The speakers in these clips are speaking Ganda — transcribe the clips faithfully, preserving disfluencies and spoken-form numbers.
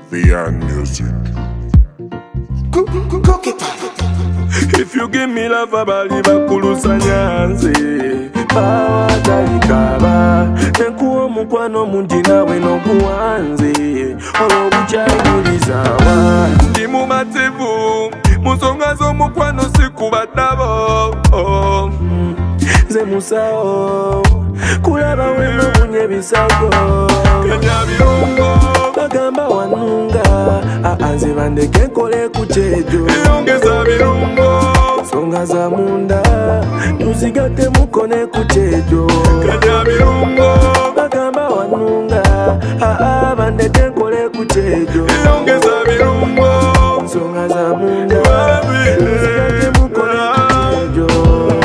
Beyond music. If you give me love, abali bakulusa nyanze bawa talikaba nekuwa mukwano mungi nawe nokuwanze olwo bukyayimulizawa ndi mumativu musonga z'omukwano sikubadabo oh. Nze musawo kulaba weno bunye ebisago kenya birungo bagamba wanunga nze bandeke nkole ku kyejo yongeza birungo songa za munda tuzigate mukone ku kyejo kenya birungo bagamba wanunga bandeke nkole ku kyejo yongeza birungo songa za munda tuzigate mukone ku kyejo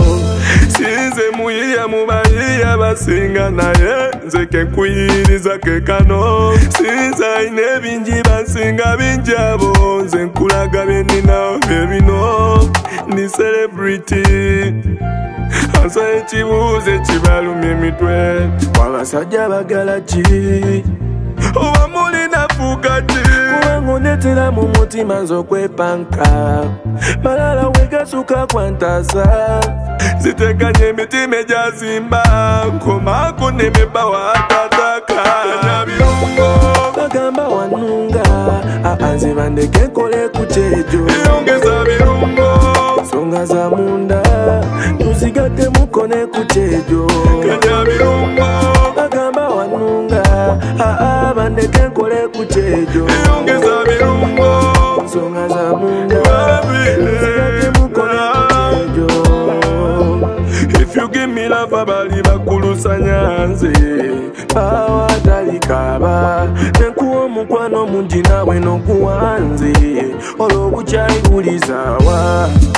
sinze muyiya mubayiya basinga naye nze kenkuyiriza kekano sinza ine bingi basinga binjabo nze nkulaga byenina byebino ni celebrity ansa ekibuuzo ekibaluma emitwe wabasajja bagala ki oba mulina fuuka ki kubanga ondetera mu mutima nze okwepanka malala wegasuka kwantasa zitekanye emitima egyazimba nkomako nemeba watataka nyabirungo bagamba wanunga nze bandeke nkole ku kyejo yongeza birungo songa za munda tuzigate mukone ku kyejo kanyabirungo bagamba wanunga bandeke nkole ku kyejo yongeza birungo songa za munda tuzigate mukone ku kyejo. If you give me love, abali bakulusa nyanze bawa talikaba nekuwa mukwano mungi nawe nokuwanze olwo bukyayimulizawa